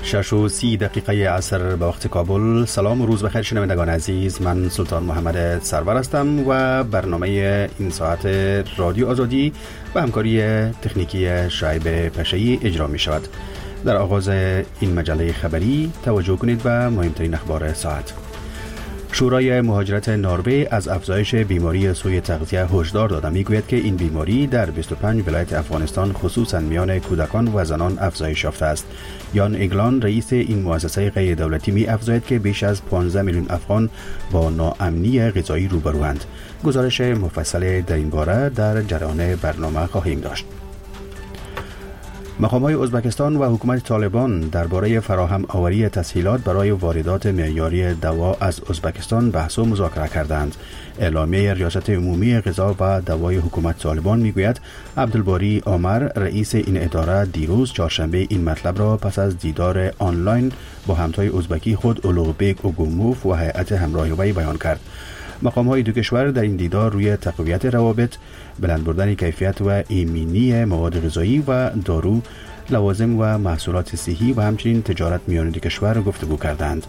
6:30 عصر به وقت کابل. سلام و روز بخیر شنوندگان عزیز، من سلطان محمد سرور هستم و برنامه این ساعت رادیو آزادی و همکاری تکنیکی شعیب پشه‌ای اجرا می شود. در آغاز این مجله خبری توجه کنید به مهمترین اخبار ساعت. شورای مهاجرت نروژ از افزایش بیماری سوء تغذیه هشدار داده. میگوید که این بیماری در 25 ولایت افغانستان خصوصا میان کودکان و زنان افزایش یافته است. یان اگلان رئیس این مؤسسه غیر دولتی می افزاید که بیش از 15 میلیون افغان با ناامنی غذایی روبروند. گزارش مفصل در این باره در جریان برنامه خواهیم داشت. مقام‌های ازبکستان و حکومت طالبان درباره فراهم آوری تسهیلات برای واردات معیاری دوا از ازبکستان بحث و مذاکره کردند. اعلامیه ریاست عمومی غذا و دوای حکومت طالبان میگوید عبدالباری عمر رئیس این اداره دیروز چهارشنبه این مطلب را پس از دیدار آنلاین با همتای ازبکی خود اولوغبک اوگوموف و هیئت همراه وی بیان کرد. مقام‌های دو کشور در این دیدار روی تقویت روابط، بلند بردن کیفیت و ایمنی مواد غذایی و دارو، لوازم و محصولات صحی و همچنین تجارت میان دو کشور گفتگو کردند.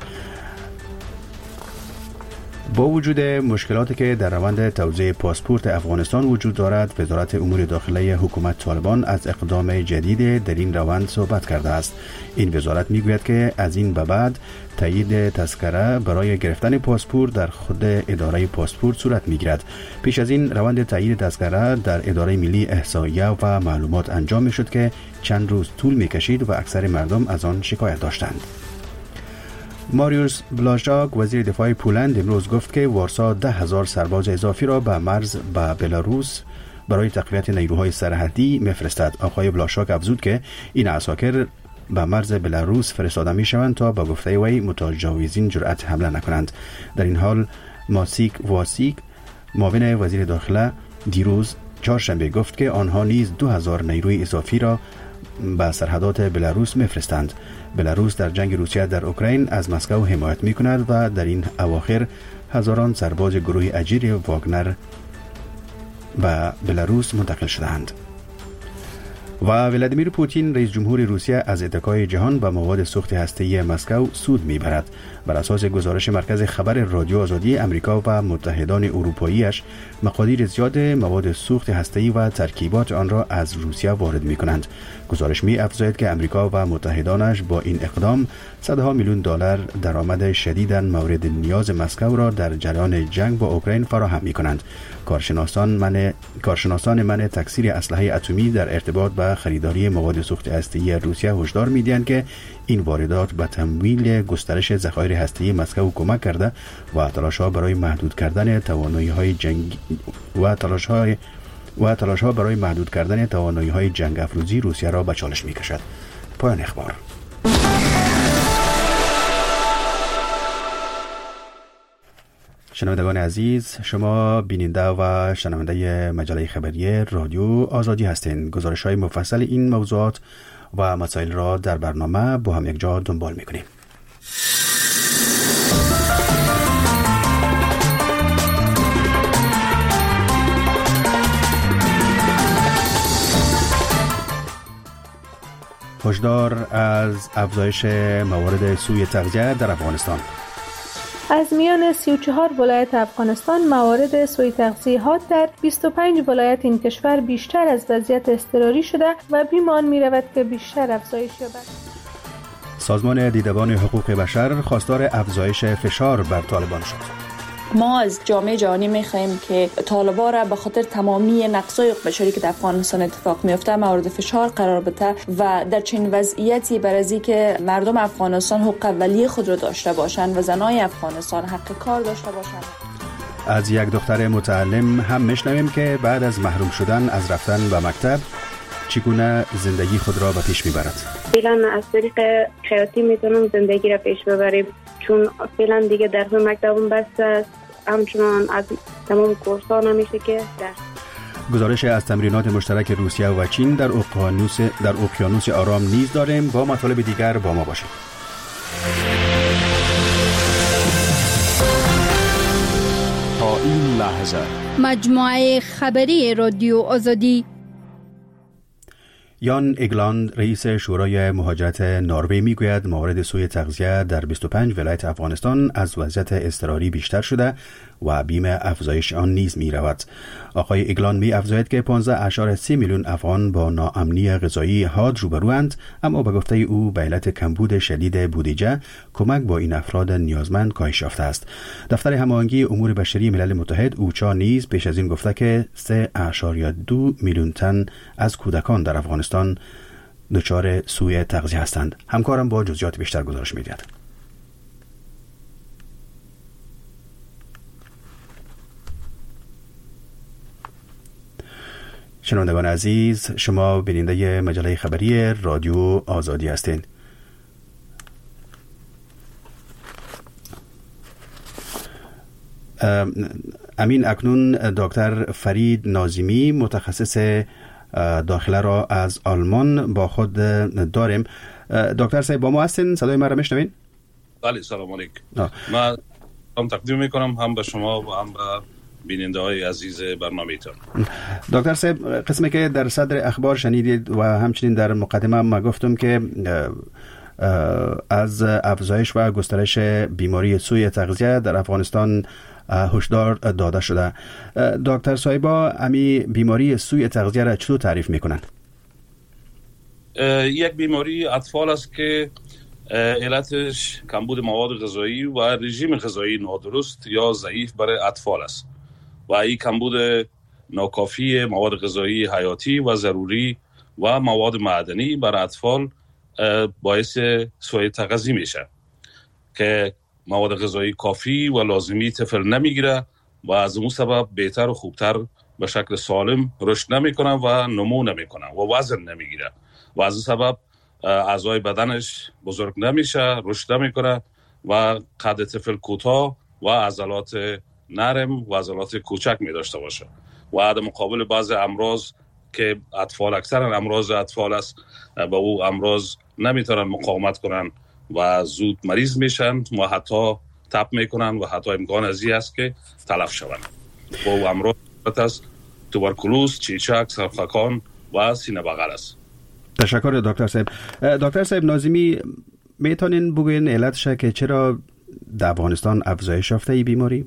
با وجود مشکلاتی که در روند توزیع پاسپورت افغانستان وجود دارد، وزارت امور داخلی حکومت طالبان از اقدام جدید در این روند صحبت کرده است. این وزارت میگوید که از این به بعد تایید تذکره برای گرفتن پاسپورت در خود اداره پاسپورت صورت میگیرد. پیش از این روند تایید تذکره در اداره ملی احصایه و معلومات انجام میشد که چند روز طول میکشید و اکثر مردم از آن شکایت داشتند. ماریوس بلاشاک وزیر دفاع پولند امروز گفت که وارسا 10,000 سرباز اضافی را به مرز به بلاروس برای تقویت نیروهای سرحدی میفرستد. آقای بلاشاک افزود که این عساکر به مرز بلاروس فرستاده می شوند تا به گفته وی متجاوزین جرأت حمله نکنند. در این حال ماسیک واسیک معاون وزیر داخله دیروز چهارشنبه گفت که آنها نیز 2,000 نیروی اضافی را به سرحدات بلاروس میفرستند. بلاروس در جنگ روسیه در اوکراین از مسکو حمایت می کند و در این اواخر هزاران سرباز گروه اجیر واگنر به بلاروس منتقل شدند. و ولادیمیر پوتین رئیس جمهور روسیه از اتکای جهان به مواد سوخت هسته‌ای مسکو سود میبرد. بر اساس گزارش مرکز خبر رادیو آزادی، امریکا و متحدان اروپاییش مقادیر زیاد مواد سوخت هسته‌ای و ترکیبات آن را از روسیه وارد می‌کنند. گزارش می‌افزاید که امریکا و متحدانش با این اقدام صدها میلیون دلار درآمد شدیداً مورد نیاز مسکو را در جریان جنگ با اوکراین فراهم می‌کنند. کارشناسان منع تکثیر اسلحه اتمی در ارتباط با خریداری مواد سوخت هسته‌ای روسیه هشدار می‌دهند که این واردات به تمویل گسترش ذخایر هسته‌ای مسکو کمک کرده و تلاش‌ها برای محدود کردن توانایی‌های جنگ برای محدود کردن توانایی‌های جنگ افروزی روسیه را به چالش می‌کشد. پایان اخبار. شنوندگان عزیز، شما بیننده و شنونده مجله خبری رادیو آزادی هستین. گزارش‌های مفصل این موضوعات و مسائل را در برنامه با هم یک جا دنبال می‌کنیم. هشدار از افزایش موارد سوء تغذیه در افغانستان. از میان 34 ولایت افغانستان موارد سوء تغذیه ها در 25 ولایت این کشور بیشتر از وضعیت اضطراری شده و بیمان می رود که بیشتر افزایش یابد. سازمان دیدبان حقوق بشر خواستار افزایش فشار بر طالبان شد. ما از جامعه جهانی می‌خواهیم که طالبان را به خاطر تمامی نقض‌های حقوق بشری که در افغانستان اتفاق می‌افته مورد فشار قرار بده و در چنین وضعیتی بر از اینکه مردم افغانستان حقوق اولیه خود را داشته باشند و زنای افغانستان حق کار داشته باشند. از یک دختر متعلم هم میشنویم که بعد از محروم شدن از رفتن به مکتب چگونه زندگی خود را به پیش میبرد. فعلا از طریق خیاطی میتونم زندگی را پیش ببریم، چون فعلا دیگه درس مکتبم بسته است، همچنان از تمام کورس‌ها نمیشه که درس. گزارش از تمرینات مشترک روسیه و چین در اقیانوس آرام نیز داریم. با مطالب دیگر با ما باشید. تا این لحظه مجموعه خبری رادیو آزادی. یان اگلاند رئیس شورای مهاجرت نروژ میگوید موارد سوء تغذیه در 25 ولایت افغانستان از وضعیت اضطراری بیشتر شده و بیم افزایش آن نیز می رود. آقای اگلاند می افزاید که 15.3 میلیون افغان با ناامنی غذایی حاد روبروند، اما به گفته او به علت کمبود شدید بودجه کمک با این افراد نیازمند کاهش یافته است. دفتر هماهنگی امور بشری ملل متحد اوچا نیز پیش از این گفته که 3.2 میلیون تن از کودکان در افغانستان دچار سوء تغذیه هستند. همکارم با جزئیات بیشتر گزارش می‌دهد. شنوندگان عزیز، شما بیننده مجله خبری رادیو آزادی هستید. امین اکنون دکتر فرید ناظمی متخصص داخله را از آلمان با خود داریم. دکتر صاحب با ما هستین؟ صدای ما را میشنوین؟ بله، سلام علیکم. من تقدیم میکنم هم به شما و هم به بیننده های عزیز برنامه‌تان. دکتر صاحب، قسمی که در صدر اخبار شنیدید و همچنین در مقدمه ما گفتم که از افزایش و گسترش بیماری سوء تغذیه در افغانستان هشدار داده شده. دکتر صاحبا، امی بیماری سوء تغذیه را چطور تعریف میکنن؟ یک بیماری اطفال است که علتش کمبود مواد غذایی و رژیم غذایی نادرست یا ضعیف برای اطفال است و این کمبود ناکافی مواد غذایی حیاتی و ضروری و مواد معدنی برای اطفال باعث سوء تغذیه میشه که مواد غذایی کافی و لازمی طفل نمیگیره و از اون سبب بهتر و خوبتر به شکل سالم رشد نمیکنه و نمو نمیکنه و وزن نمیگیره و از اون سبب اعضای بدنش بزرگ نمیشه، رشد نمیکنه و قد طفل کوتاه و عضلات نرم و عضلات کوچک می داشته باشه و در مقابل بعض امراض که اکثرا امراض اطفال است، با او امراض نمیتونن مقاومت کنن و زود مریض میشن و حتی تب میکنن و حتی امکان ازی است که تلف شوند. با او امراض است توبرکولوز، چیچک، سرخکان و سینه بغل است. تشکر دکتر صاحب. دکتر صاحب ناظمی، میتونین بگوین علتش که چرا در افغانستان افزایش یافته این بیماری؟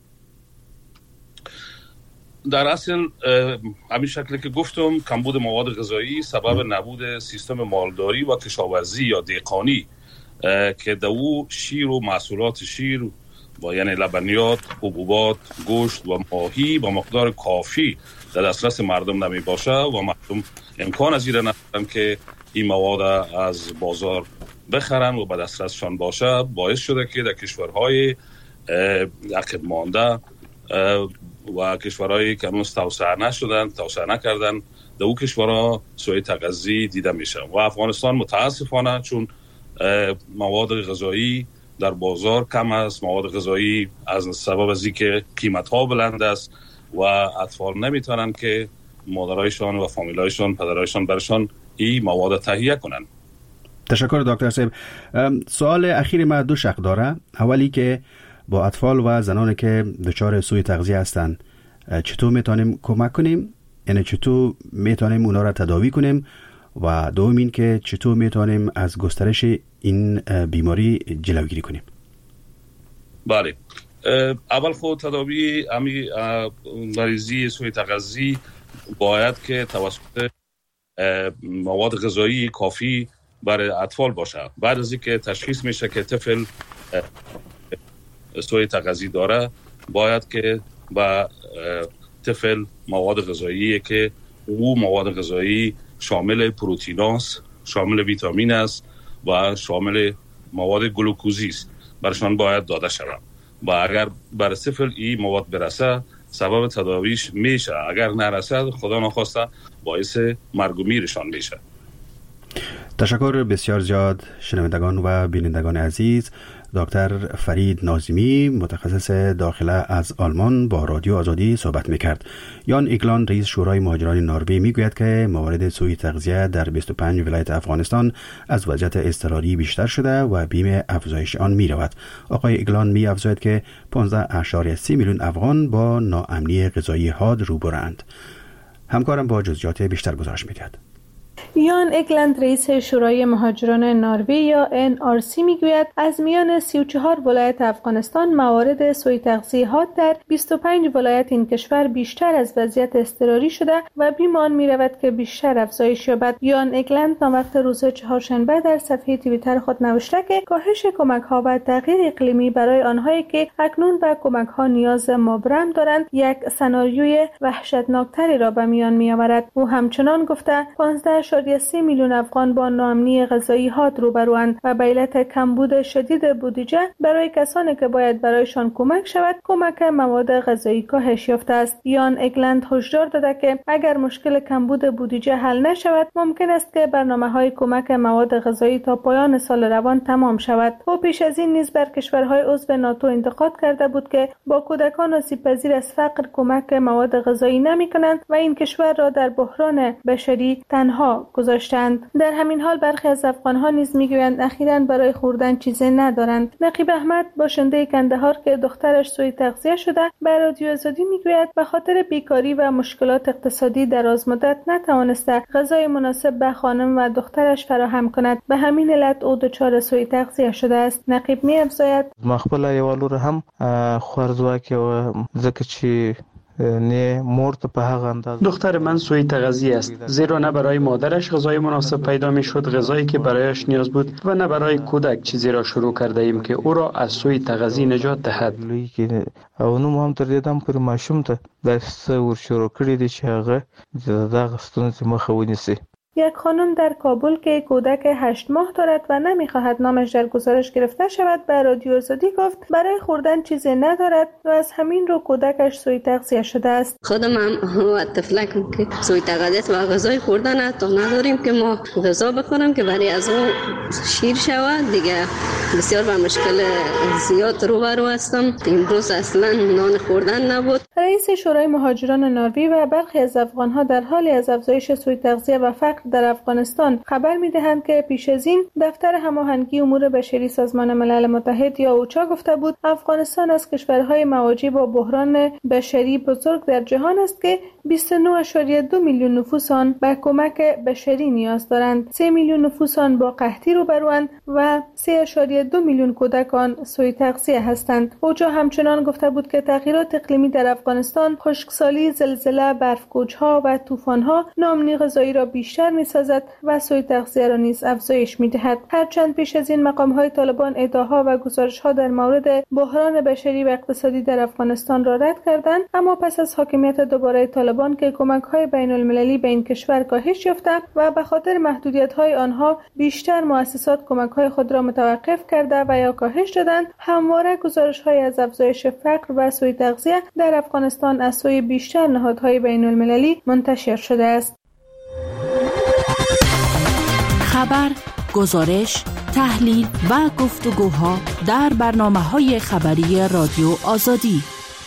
در اصل همین شکلی که گفتم، کمبود مواد غذایی سبب نبود سیستم مالداری و کشاورزی یا دهقانی که در او شیر و محصولات شیر و یعنی لبنیات، حبوبات، گوشت و ماهی با مقدار کافی در دسترس مردم نمی باشه و مردم امکان از این ندارن که این مواد از بازار بخرن و به دسترسشان باشه، باعث شده که در کشورهای عقب مانده و کشورهایی که هنوز توسعه نکردن در او کشورها سوء تغذیه دیده میشه و افغانستان متاسفانه چون مواد غذایی در بازار کم است، مواد غذایی از سبب از اینکه قیمت ها بلند است و اطفال نمیتونن که مادرایشان و فامیلایشان، پدرایشان برشان این مواد تهیه کنن. تشکر دکتر صاحب. سوال اخیر ما دو شق داره. اولی که با اطفال و زنانی که دچار سوء تغذیه هستند چطور میتونیم کمک کنیم؟ یعنی چطور میتونیم اونا را تداوی کنیم؟ و دوم این که چطور میتونیم از گسترش این بیماری جلوگیری کنیم؟ بله، اول خود تداوی امی مریضی سوء تغذیه باید که توسط مواد غذایی کافی برای اطفال باشه. بعد از اینکه تشخیص میشه که طفل سوء تغذیه داره، باید که با طفل مواد غذایی که او مواد غذایی شامل پروتئین است، شامل ویتامین است و شامل مواد گلوکوزی است برشان باید داده شود و اگر بر طفل این مواد برسه سبب تداویش میشه، اگر نرسد خدا نخواسته باعث مرگ و میرشان میشه. تشکر بسیار زیاد شنوندگان و بینندگان عزیز. دکتر فرید ناظمی متخصص داخله از آلمان با رادیو آزادی صحبت میکرد. یان اگلاند رئیس شورای مهاجران نروژ میگوید که موارد سوء تغذیه در 25 ولایت افغانستان از وضعیت اضطراری بیشتر شده و بیم افزایش آن میرود. آقای اگلاند می افزاید که 15.3 میلیون افغان با ناامنی غذایی حاد روبروند. همکارم با جزئیات بیشتر گزارش میدهد. یان اگلند رئیس شورای مهاجران نروژ یا NRC میگوید از میان 34 ولایت افغانستان موارد سوء تغذیه ها در 25 ولایت این کشور بیشتر از وضعیت اضطراری شده و بیمان میرود که بیشتر افزایش یابد. یان اگلند وقت روز چهارشنبه در صفحه توییتر خود نوشته که کاهش کمک ها و تغییر اقلیمی برای آنهایی که اکنون به کمک ها نیاز مبرم دارند یک سناریوی وحشتناکتری را به میان میآورد. او همچنان گفته 15.3 میلیون افغان با ناامنی غذایی حاد روبروند و به علت کمبود شدید بودجه برای کسانی که باید برایشان کمک شود کمک مواد غذایی کاهش یافته است. یان اگلند هشدار داده که اگر مشکل کمبود بودجه حل نشود ممکن است که برنامه‌های کمک مواد غذایی تا پایان سال روان تمام شود. او پیش از این نیز بر کشورهای عضو ناتو انتقاد کرده بود که با کودکان آسیب‌پذیر از فقر کمک مواد غذایی نمی‌کنند و این کشور را در بحران بشری تنها گذاشتند. در همین حال برخی از افغان‌ها نیز می‌گویند اخیراً برای خوردن چیزی ندارند. نقیب احمد باشنده کندهار که دخترش سوء تغذیه شده به رادیو آزادی می‌گوید به خاطر بیکاری و مشکلات اقتصادی درازمدت نتوانسته غذای مناسب به خانم و دخترش فراهم کند. به همین علت او دچار سوء تغذیه شده است. نقیب می‌افزاید مخبل یوالو هم خوارزواک و زکچی نه مرد به هغه اندازه. دختر من سوء تغذیه است، زیرا نه برای مادرش غذای مناسب پیدا می شد، غذایی که برایش نیاز بود، و نه برای کودک چیزی را شروع کرده ایم که او را از سوء تغذیه نجات دهد. او نو هم تر دیدم پر ماشوم ته داسې ور شروع کړی دی چې هغه دغه ستونزې مخه ونیسي. یک خانم در کابل که کودک 8 ماه دارد و نمیخواهد نامش در گزارش گرفته شود به رادیو آزادی گفت برای خوردن چیزی ندارد و از همین رو کودکش سوء تغذیه شده است. خودم هم و طفلکم که سوء تغذیه و غذای خوردن تا نداریم که ما غذا بخوریم که برای از اون شیر شود دیگه بسیار با مشکل زیاد روبرو هستم. امروز اصلا نان خوردن نبود. رئیس شورای مهاجران نروژ و برخی از افغان‌ها در حال از افزایش سوء تغذیه و فقر در افغانستان خبر می‌دهند که پیش از این دفتر هماهنگی امور بشری سازمان ملل متحد یا اوچا گفته بود افغانستان از کشورهای مواجه با بحران بشری بزرگ در جهان است که 29.2 میلیون نفوس آن به کمک بشری نیاز دارند. 3 میلیون نفوس آن با قحطی روبروند و 3.2 میلیون کودک آن سوء تغذیه هستند. اوچا همچنان گفته بود که تغییرات اقلیمی در افغانستان، خشکسالی، زلزله، برف‌کوچ‌ها و طوفان‌ها ناامنی غذایی را بیشتر می‌سازد و سوء تغذیه را نیز افزایش می‌دهد. هرچند پیش از این مقام‌های طالبان ادعاها و گزارش‌ها در مورد بحران بشری و اقتصادی در افغانستان را رد کردند، اما پس از حاکمیت دوباره طالبان که کمک‌های بین‌المللی به این کشور کاهش یافته و به خاطر محدودیت‌های آنها بیشتر مؤسسات کمک‌های خود را متوقف کرده و یا کاهش دادند، همواره گزارش‌های از افزایش فقر و سوء تغذیه در افغانستان از سوی بیشتر نهادهای بین‌المللی منتشر شده است. خبر، گزارش، تحلیل و گفتگوها در برنامه‌های خبری رادیو آزادی.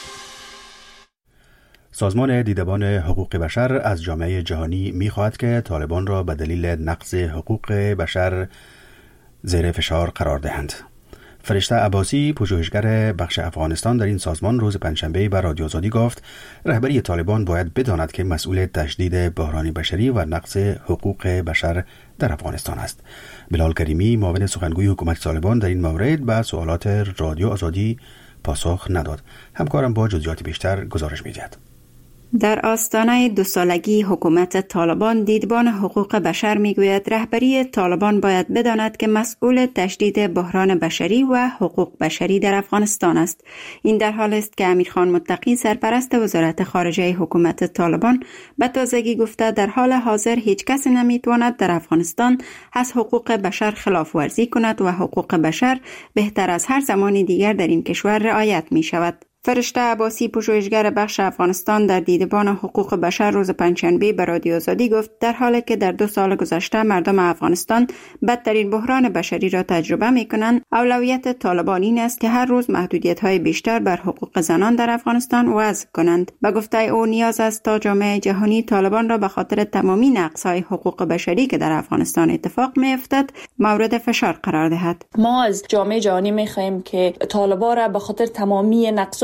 سازمان دیدبان حقوق بشر از جامعه جهانی می‌خواهد که طالبان را به دلیل نقض حقوق بشر زیر فشار قرار دهند. فرشته عباسی، پژوهشگر بخش افغانستان در این سازمان، روز پنجشنبه به رادیو آزادی گفت رهبری طالبان باید بداند که مسئول تشدید بحران بشری و نقض حقوق بشر در افغانستان است. بلال کریمی، معاون سخنگوی حکومت طالبان، در این مورد به سوالات رادیو آزادی پاسخ نداد. همکارم با جزئیات بیشتر گزارش می‌دهد. در آستانه 2 سالگی حکومت طالبان، دیدبان حقوق بشر میگوید رهبری طالبان باید بداند که مسئول تشدید بحران بشری و حقوق بشری در افغانستان است. این در حال است که امیرخان متقی، سرپرست وزارت خارجه حکومت طالبان، به تازگی گفته در حال حاضر هیچ کس نمیتواند در افغانستان از حقوق بشر خلاف ورزی کند و حقوق بشر بهتر از هر زمان دیگر در این کشور رعایت می شود. فرشته عباسی، پژوهشگر بخش افغانستان، در دیدبان حقوق بشر روز پنجشنبه به رادیو آزادی گفت در حالی که در 2 سال گذشته مردم افغانستان بدترین بحران بشری را تجربه می‌کنند، اولویت طالبان این است که هر روز محدودیت‌های بیشتر بر حقوق زنان در افغانستان وضع کنند. به گفته او نیاز است تا جامعه جهانی طالبان را به خاطر تمامی نقض‌های حقوق بشری که در افغانستان اتفاق می‌افتد مورد فشار قرار دهد. ما از جامعه جهانی می‌خواهیم که طالبان را به خاطر تمامی نقض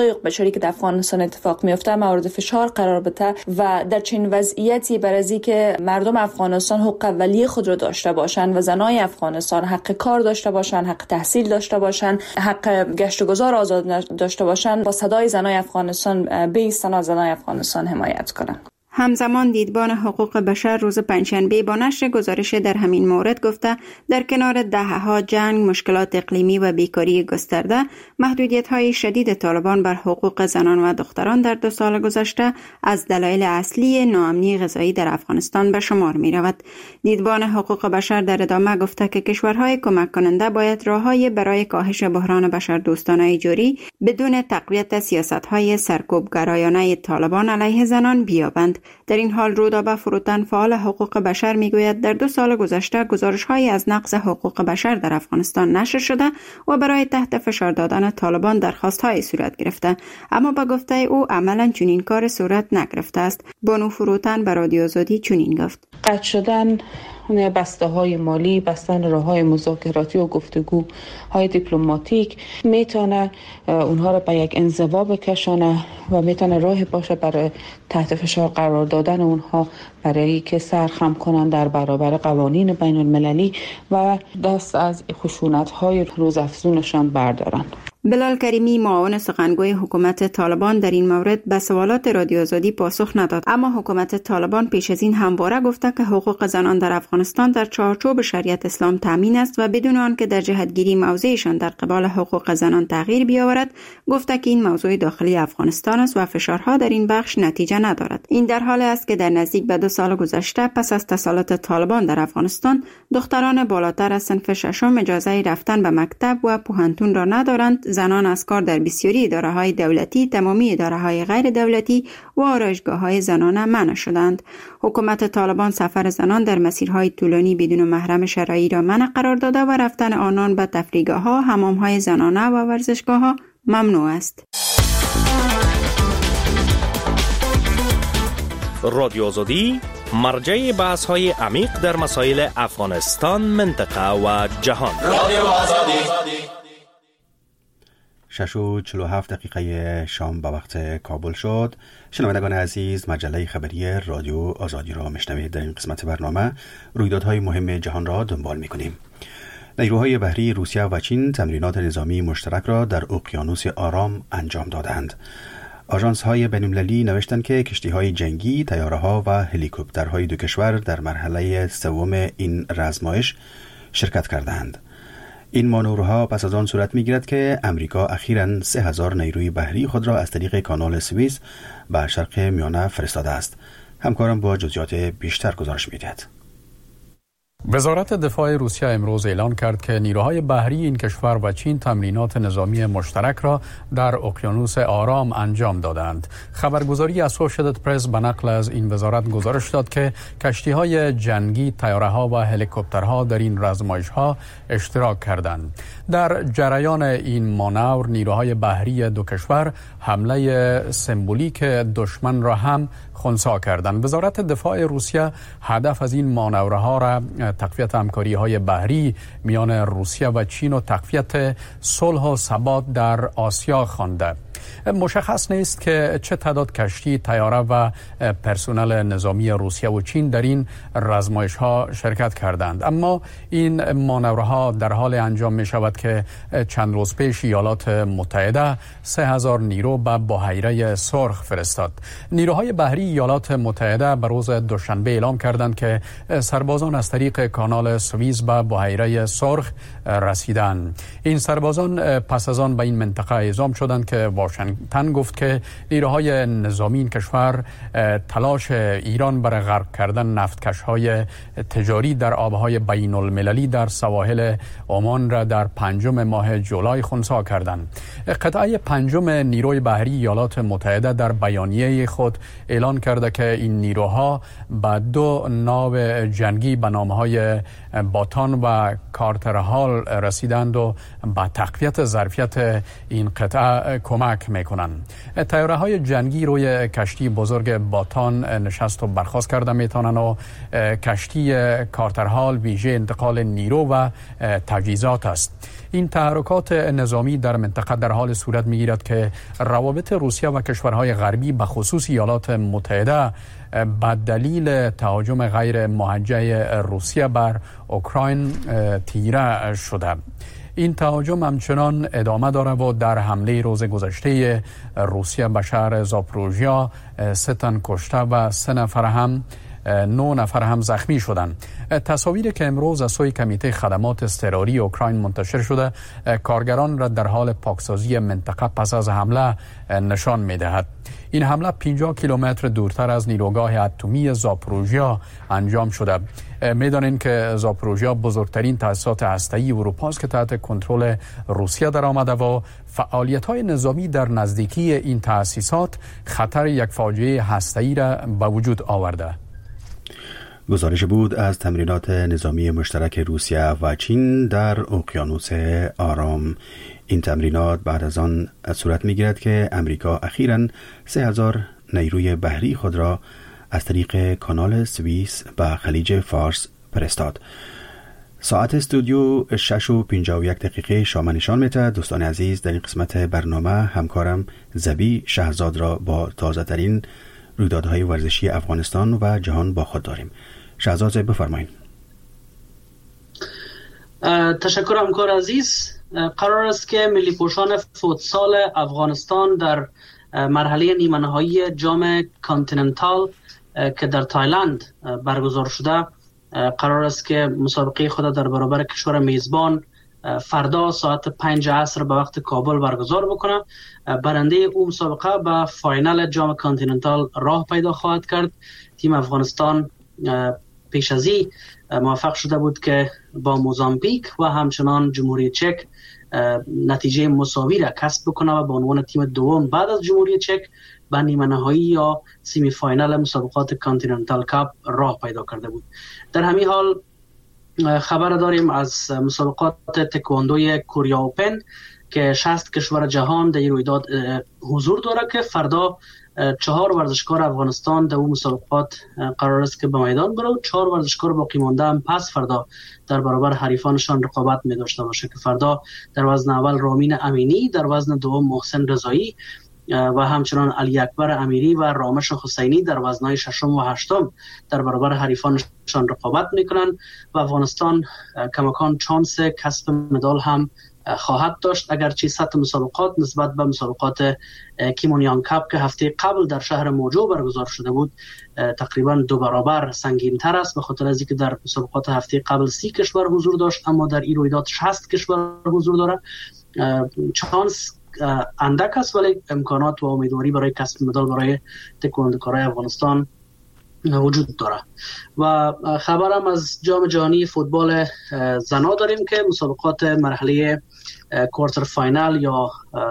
نقضای حقوق بشری که در افغانستان اتفاق میفته مورد فشار قرار بده و در چنین وضعیتی بر از اینکه مردم افغانستان حقوق اولیه خود را داشته باشند و زنای افغانستان حق کار داشته باشند، حق تحصیل داشته باشند، حق گشت و گذار آزاد داشته باشند، با صدای زنای افغانستان بایستند و زنای افغانستان حمایت کنند. همزمان دیدبان حقوق بشر روز پنجشنبه با نشر گزارش در همین مورد گفته در کنار دهه‌ها جنگ، مشکلات اقلیمی و بیکاری گسترده، محدودیت‌های شدید طالبان بر حقوق زنان و دختران در 2 سال گذشته از دلایل اصلی ناامنی غذایی در افغانستان به شمار می‌رود. دیدبان حقوق بشر در ادامه گفته که کشورهای کمک کننده باید راه‌های برای کاهش بحران بشردوستانه جاری بدون تقویت سیاست‌های سرکوبگرایانه طالبان علیه زنان بیابند. در این حال رودابه فروتن فعال حقوق بشر میگوید در 2 سال گذشته گزارش‌هایی از نقض حقوق بشر در افغانستان نشر شده و برای تحت فشار دادن طالبان درخواست‌های صورت گرفته، اما با گفته او عملاً چنین کار صورت نگرفته است. بانو فروتن به رادیو آزادی چنین گفت: قطع شدن بسته‌های مالی، بستن راه‌های مذاکراتی و گفتگوهای دیپلماتیک میتونه اونها را به یک انزوا بکشانه و میتونه راه باشه برای تحت فشار قرار دادن اونها برای که سرخم کنن در برابر قوانین بین المللی و دست از خشونت‌های روزافزونشان بردارن. بلال کریمی معاون سخنگوی حکومت طالبان در این مورد به سوالات رادیو آزادی پاسخ نداد، اما حکومت طالبان پیش از این همواره گفته که حقوق زنان در افغانستان در چارچوب شریعت اسلام تامین است و بدون آنکه در جهتگیری موضعشان در قبال حقوق زنان تغییر بیاورد، گفته که این موضوع داخلی افغانستان است و فشارها در این بخش نتیجه ندارد. این در حالی است که در نزدیک به 2 سال گذشته پس از تسلط طالبان در افغانستان، دختران بالاتر از صنف 6 اجازه رفتن به مکتب و پوهنتون را ندارند. زنان از کار در بسیاری اداره‌های دولتی، تمامی اداره‌های غیر دولتی و آرایشگاه‌های زنانه منع شدند. حکومت طالبان سفر زنان در مسیرهای طولانی بدون محرم شرعی را منع قرار داده و رفتن آنان به تفریحگاه‌ها، حمام‌های زنانه و ورزشگاه‌ها ممنوع است. رادیو آزادی مرجع بحث‌های عمیق در مسائل افغانستان، منطقه و جهان. رادیو آزادی 6:47 شام به وقت کابل شد. شنوندگان عزیز، مجله خبری رادیو آزادی را میشنوید. در این قسمت برنامه رویدادهای مهم جهان را دنبال میکنیم. نیروهای بحری روسیه و چین تمرینات نظامی مشترک را در اقیانوس آرام انجام دادند. آژانس‌های بین‌المللی نوشتند که کشتی‌های جنگی، طیاره‌ها و هلیکوپترهای 2 کشور در مرحله سوم این آزمایش شرکت کردند. این مانورها پس از آن صورت می‌گیرد که امریکا اخیراً 3000 نیروی بحری خود را از طریق کانال سوئیس به شرق میانه فرستاده است. همکارم با جزئیات بیشتر گزارش می‌دهد. وزارت دفاع روسیه امروز اعلان کرد که نیروهای بحری این کشور و چین تمرینات نظامی مشترک را در اقیانوس آرام انجام دادند. خبرگزاری اسوشییتد پرس به نقل از این وزارت گزارش داد که کشتی‌های جنگی، طیاره‌ها و هلیکوپترها در این آزمایش‌ها اشتراک کردند. در جریان این مانور نیروهای بحری 2 کشور حمله سمبولیک دشمن را هم خنثی کردند. وزارت دفاع روسیه هدف از این مانورها را تقویت همکاری‌های بحری میان روسیه و چین و تقویت صلح و ثبات در آسیا خوانده. مشخص نیست که چه تعداد کشتی، طیاره و پرسنل نظامی روسیه و چین در این آزمایش‌ها شرکت کردند، اما این مانورها در حال انجام می شود که چند روز پیش ایالات متحده 3000 نیرو به بحیره سرخ فرستاد. نیروهای بحری ایالات متحده به روز دوشنبه اعلام کردند که سربازان از طریق کانال سوئیس به بحیره سرخ رسیدند. این سربازان پس از آن به این منطقه اعزام شدند که واشنگتن گفت که نیروهای نظامی این کشور تلاش ایران برای غرق کردن نفتکش‌های تجاری در آبهای بین المللی در سواحل عمان را در 5 ماه جولای خنثی کردند. قطعه 5 نیروی بحری ایالات متحده در بیانیه خود اعلان کرده که این نیروها به 2 ناو جنگی به نامهای باتان و کارترهال رسیدند و به تقویت ظرفیت این قطعه کمک میکنند. طیاره‌های جنگی روی کشتی بزرگ باتان نشست و برخاست کرده میتونن و کشتی کارترهال ویژه انتقال نیرو و تجهیزات است. این تحرکات نظامی در منطقه در حال صورت می‌گیرد که روابط روسیه و کشورهای غربی به خصوص ایالات متحده به دلیل تهاجم غیر موجه روسیه بر اوکراین تیره شده. این تهاجم همچنان ادامه داره و در حمله روز گذشته روسیه به شهر زاپروژیا 3 تن کشته و 9 نفر هم زخمی شدند. تصاویری که امروز از سوی کمیته خدمات اضطراری اوکراین منتشر شده کارگران را در حال پاکسازی منطقه پس از حمله نشان می‌دهد. این حمله 50 کیلومتر دورتر از نیروگاه اتمی زاپروژیا انجام شده. می‌دانید که زاپروژیا بزرگترین تأسیسات هسته‌ای اروپا است که تحت کنترل روسیه در آمده و فعالیت‌های نظامی در نزدیکی این تأسیسات خطر یک فاجعه هسته‌ای را به وجود آورده. گزارش بود از تمرینات نظامی مشترک روسیه و چین در اقیانوس آرام. این تمرینات بعد از آن صورت می‌گیرد که امریکا اخیراً 3000 نیروی بحری خود را از طریق کانال سوئیس به خلیج فارس فرستاد. ساعت استودیو 6:51 شام نشان می‌دهد. دوستان عزیز، در این قسمت برنامه همکارم زبی شهزاد را با تازه ترین رویدادهای ورزشی افغانستان و جهان با خود داریم. شهزاد بفرمایید. تشکر همکار عزیز. قرار است که ملی پوشان فوتسال افغانستان در مرحله نیمه نهایی جام کانتیننتال که در تایلند برگزار شده قرار است که مسابقه خود در برابر کشور میزبان فردا ساعت 5 عصر به وقت کابل برگزار بکنه. برنده او مسابقه به فاینال جام کانتیننتال راه پیدا خواهد کرد. تیم افغانستان پیش از این موفق شده بود که با موزامبیک و همچنان جمهوری چک نتیجه مساوی را کسب بکنه و به عنوان تیم دوم بعد از جمهوری چک به نیمه نهایی یا سیمی فاینال مسابقات کانتیننتال کاپ راه پیدا کرده بود. در همین حال خبر داریم از مسابقات تکواندوی کوریا اوپن که 60 کشور جهان در این رویداد حضور داره که فردا 4 ورزشکار افغانستان در اون مسابقات قرار است که به میدان برن. 4 ورزشکار باقی مانده هم پس فردا در برابر حریفانشان رقابت می داشته باشه که فردا در وزن اول رامین امینی، در وزن دوم محسن رضایی و همچنان علی اکبر امیری و رامش حسینی در وزنهای 6 و 8 در برابر حریفانشان رقابت میکنن و افغانستان کماکان چانس کسب مدال هم خواهد داشت، اگرچه سطح مسابقات نسبت به مسابقات کیمونیان کاپ که هفته قبل در شهر موجو برگزار شده بود تقریبا 2 برابر سنگین تر است، به خاطر از اینکه در مسابقات هفته قبل 30 کشور حضور داشت اما در این رویداد 60 کشور حضور داره. چانس اندک است ولی امکانات و امیدواری برای کسب مدال برای تکواندوکارای افغانستان وجود داره. و خبرم از جام جهانی فوتبال زنا داریم که مسابقات مرحله کوارتر فاینال یا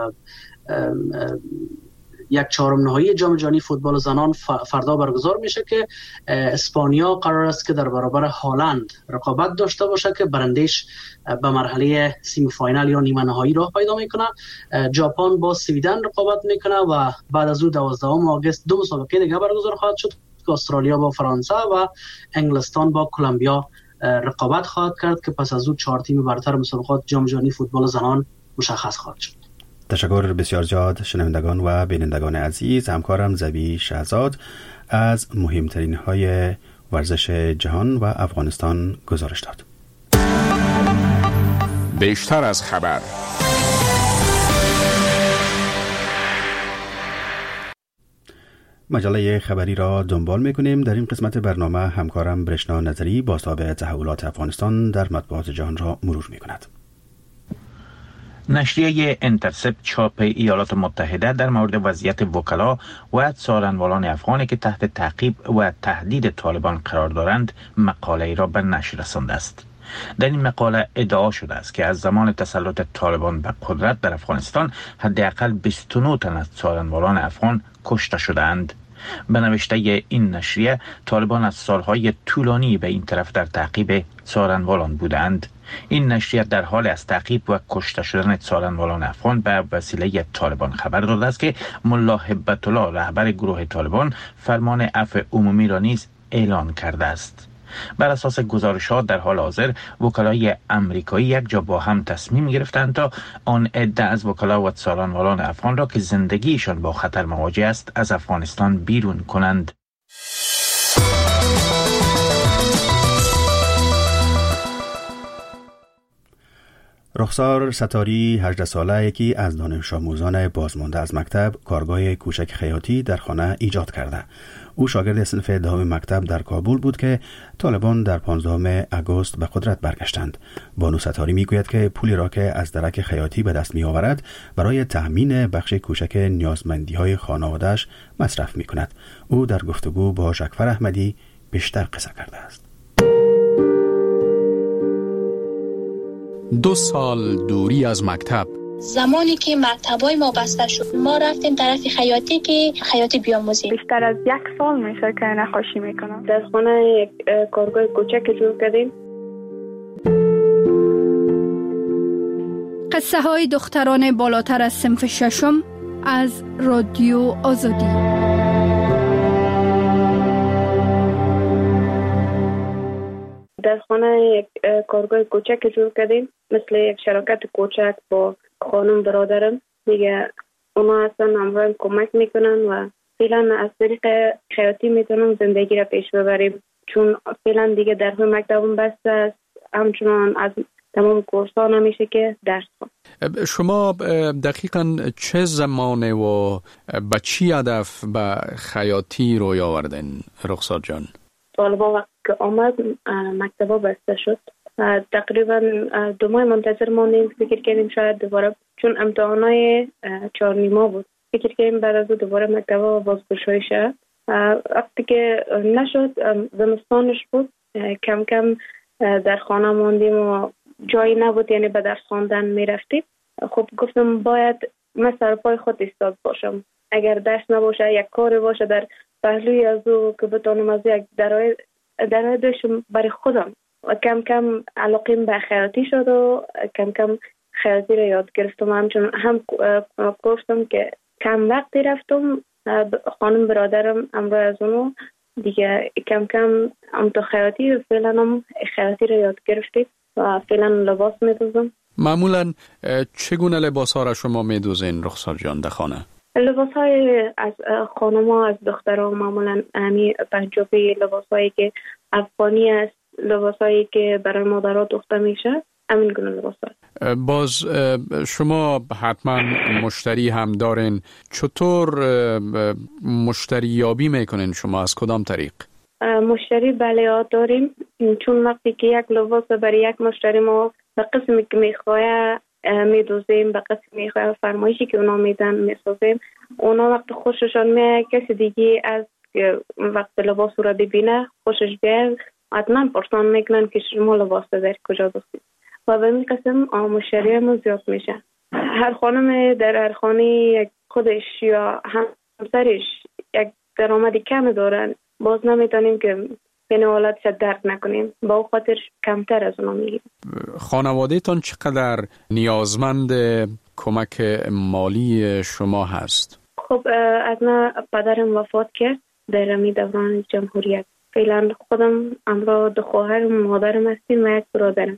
1/4 نهایی جام جهانی فوتبال زنان فردا برگزار میشه که اسپانیا قرار است که در برابر هلند رقابت داشته باشه که برندش به مرحله سیمی فاینال یا نیمه نهایی راه پیدا میکنه. ژاپن با سویدن رقابت میکنه و بعد از او 12 آگوست 2 مسابقه دیگه برگزار خواهد شد که استرالیا با فرانسه و انگلستان با کلمبیا رقابت خواهد کرد که پس از او 4 تیم برتر مسابقات جام جهانی فوتبال زنان مشخص خواهد شد. تشکر بسیار زیاد شنوندگان و بینندگان عزیز. همکارم زبی شهزاد از مهمترین های ورزش جهان و افغانستان گزارش داد. بیشتر از خبر. مجله خبری را دنبال میکنیم. در این قسمت برنامه همکارم برشنا نظری بازتاب تحولات افغانستان در مطبوعات جهان را مرور میکند. نشریه انترسپت چاپ ایالات متحده در مورد وضعیت وکلا و څارنوالان افغانی که تحت تعقیب و تهدید طالبان قرار دارند مقاله را به نشر رسانده است. در این مقاله ادعا شده است که از زمان تسلط طالبان به قدرت در افغانستان حداقل 29 تن از څارنوالان افغان کشته شدند. به نوشته این نشریه طالبان از سالهای طولانی به این طرف در تعقیب څارنوالان بودند. این نشریه در حال از تعقیب و کشته شدن څارنوالان افغان به وسیله طالبان خبر داده است که ملا هبت الله رهبر گروه طالبان فرمان عفو عمومی را نیز اعلان کرده است. بر اساس گزارشات در حال حاضر وکلای آمریکایی یک جا با هم تصمیم گرفتند تا آن عده از وکلا و سالانوالان افغان را که زندگیشان با خطر مواجه است از افغانستان بیرون کنند. رخسار ستاری 18 ساله یکی از دانش آموزان بازمانده از مکتب کارگاه کوچک خیاطی در خانه ایجاد کرده. او شاگرد صنف دهم مکتب در کابل بود که طالبان در 15 آگوست به قدرت برگشتند. بانو ستاری میگوید که پولی را که از درک خیاطی به دست می آورد برای تأمین بخش کوچک نیازمندی های خانواده‌اش مصرف می کند. او در گفتگو با جعفر احمدی بیشتر قصه کرده است. 2 سال دوری از مکتب. زمانی که مکتبای ما بسته شد ما رفتیم طرف خیاطی که خیاطی بیاموزیم. بیشتر از 1 سال میشه که نقاشی میکنم. در خانه یک کارگاه کوچک جور کردیم. قصه های دختران بالاتر از صنف 6 از رادیو آزادی. در خانه یک کارگاه کوچک جور کردیم، مثل یک شراکت کوچک با خانم برادرم. دیگه اونا اصلا همراه کمک میکنن و فعلا از طریق خیاطی میتونم زندگی را پیش ببریم، چون فعلا دیگه در مکتبم بسته است. همچنان از تمام کورس‌ها نمیشه که درس خوند. شما دقیقاً چه زمانه و با چی هدف به خیاطی روی آوردین رخسار جان؟ طالبا وقت که آمد مکتبا بسته شد. تقریبا 2 ماه منتظر ماندیم، فکر کردیم شاید دوباره، چون امتحانای 4 نیمه بود، فکر کردیم بعد از دوباره مکتبا بازگشایی شد. وقتی که نشد، زمستانش بود، کم کم در خانه ماندیم و جایی نبود، یعنی به درس خواندن میرفتیم. خب گفتم باید من سر پای خود ایستاد باشم، اگر درس نباشه یک کاری باشه در پهلوی از او که بتونم از یک درآمد داشتم برای خودم. و کم کم علاقیم به خیاطی شد و کم کم خیاطی را یاد گرفتم. همچنان هم گفتم که کم وقتی رفتم، خانم برادرم امروز از اونو دیگه کم کم هم تو خیاطی و فعلا هم خیاطی را یاد گرفتیم و فعلا لباس میدوزم. معمولا چگونه لباس ها را شما میدوزین رخسار جان در خانه؟ لباس های از خانم ها، از دختر ها، معمولا پنجابی لباس هایی که افغانی است، لباس هایی که برای مادرها دوخته میشه، همین گونه لباس ها. باز شما حتما مشتری هم دارین، چطور مشتری یابی میکنین شما؟ از کدام طریق؟ مشتری بله داریم، چون وقتی که یک لباس برای یک مشتری ما به قسمی که میخواه میدوزیم، به قسمی میخواه فرمایشی که اونا میدن میسازیم. اونا وقت خوششان میاد کسی دیگه از وقت لباس رو ببینه خوشش بیاد، حتما پرسان میکنن که شما لباس در کجا دوستید و به این قسم مشتری ما زیاد میشه. هر خانم در هر خانه خودش یا همسرش یک درآمد کم دارن، باز نمیتونیم که به حالتش درک نکنیم، با او خاطر کمتر از اونا میگیم. خانواده تان چقدر نیازمند کمک مالی شما هست؟ خب از من پدرم وفات کرد در دوران جمهوریت. فعلا خودم امرا 2 خواهر مادرم هستیم و 1 برادرم.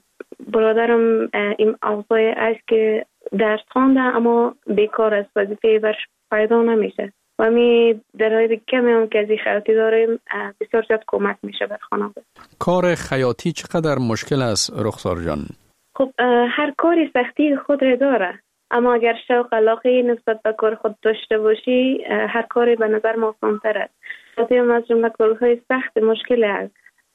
برادرم این اوضاع است که درس خوانده اما بیکار است، وظیفه برش پیدا نمیشه و می درآمد کمی هم که از خیاطی داریم بسیار زیاد کمک میشه بر خانواده. کار خیاطی چقدر مشکل است رخسار جان؟ خب هر کاری سختی خود را داره، اما اگر شوق علاقه نسبت به کار خود داشته باشی هر کاری به نظر ما آسان‌تر است. خیاطی هم از جمله کارهای سخت مشکل است،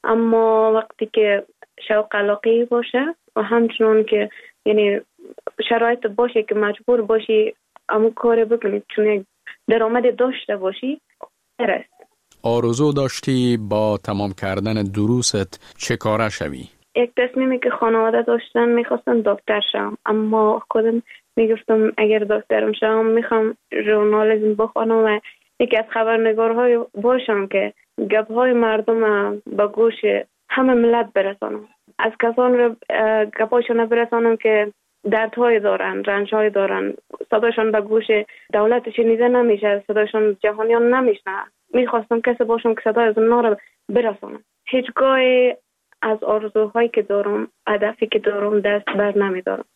اما وقتی که شوق علاقه باشه و همچنان که یعنی شرایط باشه که مجبور باشی اما کار بکنی، چون یک درآمد داشته باشی است. آرزو داشتی با تمام کردن دروست چه کاره شوی؟ یک تصمیمی که خانواده داشتن، میخواستم دکتر شم، اما خودم میگفتم اگر دکترم شم میخوام ژورنالیسم بخونم و یکی از خبرنگارهای باشم که گپهای مردم به گوش همه ملت برسانم، از کسان رو گپاشون برسانم که دردهای دارن، رنجهای دارن، صداشون به گوش دولت شنیده نمیشه، صداشون جهانیان نمیشنه. میخواستم کسی باشم که صدای از اونا رو برسانم. هیچگاه از آرزوهایی که دارم، هدفی که دارم دست بر نمیدارم.